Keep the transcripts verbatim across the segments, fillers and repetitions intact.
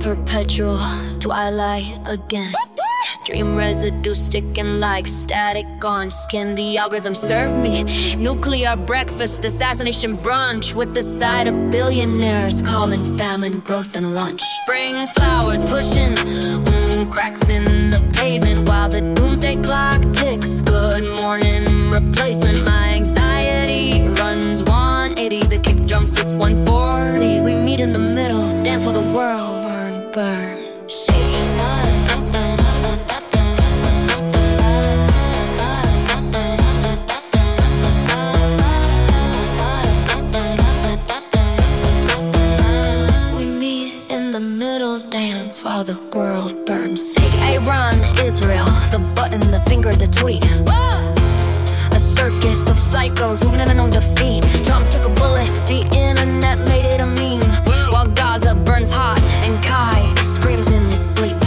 perpetual twilight again. Dream residue sticking like static on skin. The algorithm served me nuclear breakfast, assassination brunch with the side of billionaires calling famine growth and lunch. Spring flowers pushing mm, cracks in the pavement while the doomsday clock ticks. Good morning replacement. My anxiety runs one eighty. The kick drum sits one forty. We meet in the middle, dance while the world burn, burn. Shady. Dance while the world burns. Iran, Israel, the button, the finger, the tweet. A circus of psychos moving in unknown defeat. Trump took a bullet, the internet made it a meme. While Gaza burns hot and Kai screams in its sleep.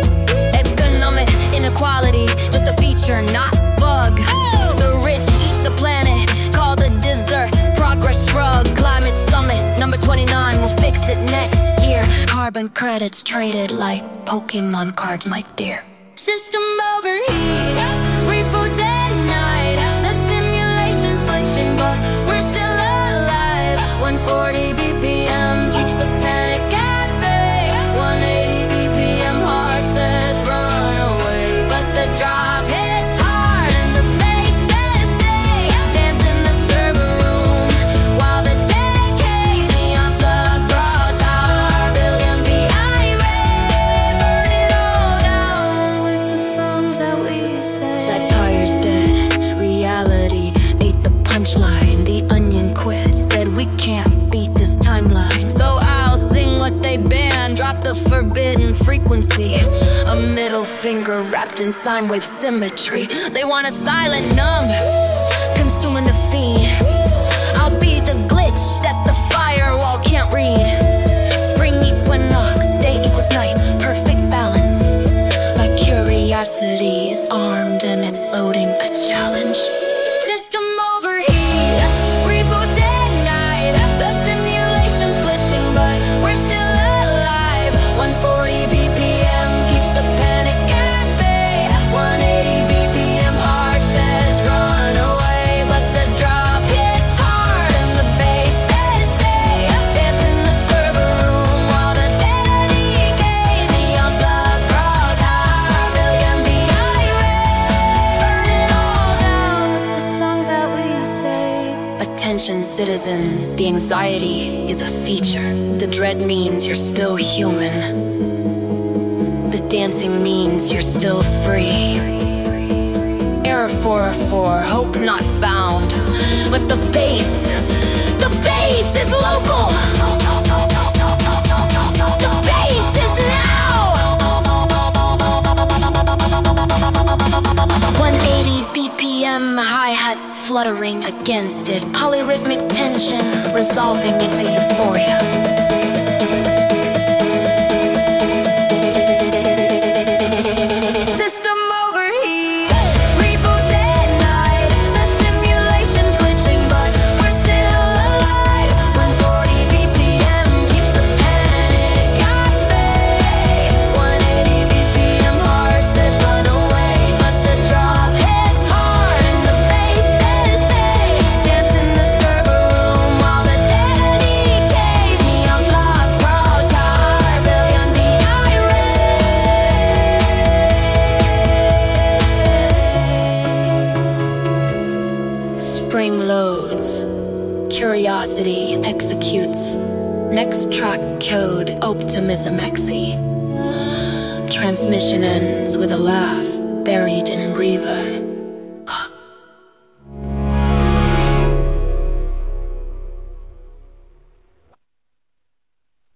Economic inequality, just a feature, not bug. The rich eat the planet, call the dessert progress shrug. Climate summit, number twenty-nine, we'll fix it next year. Carbon credits traded like Pokemon cards, my dear. System overheat, reboot denied. The simulation's glitching, but we're still alive. one forty B P M keeps the panic at bay. one eighty B P M heart says run away, but the drop hits hard and the bass says stay. Dance in the server room while the decays. Neon plug, raw tower, billion V I ray. Burn it all down with the songs that we say. Satire's dead, reality ate the punchline. The Onion quit, said we can't beat this timeline. So I'll sing what they ban, drop the forbidden frequency. A middle finger wrapped in sine wave symmetry. They want a silent numb, consuming the fiend. I'll be the glitch that the firewall can't read. Spring equinox, day equals night, perfect balance. My curiosity is armed and it's loading a challenge. System overheat, reboot denied. The simulation's glitching, but we're still alive. one forty B P M keeps the panic at bay. one eighty B P M heart says run away, but the drop hits hard and the bass says stay. Dance in the server room while the data decays. Neon plug, raw tower, billion V I ray. Burn it all down with the songs that we say. Attention citizens, the anxiety is a feature. The dread means you're still human. The dancing means you're still free. Error four oh four, hope not found. But the bass, the bass is local. The bass is now. one eighty B P M hi-hats fluttering against it. Polyrhythmic tension resolving into euphoria. System overheat, reboot denied. The simulation's glitching, but we're still alive. one forty B P M keeps the panic at bay. one eighty B P M heart says run away, but the drop hits hard and the bass says stay. Dance in the server room while the data decays. Neon plug, raw tower, billion V I ray. Spring loads, curiosity executes. Next track code, optimism X E. Transmission ends with a laugh buried in reverb.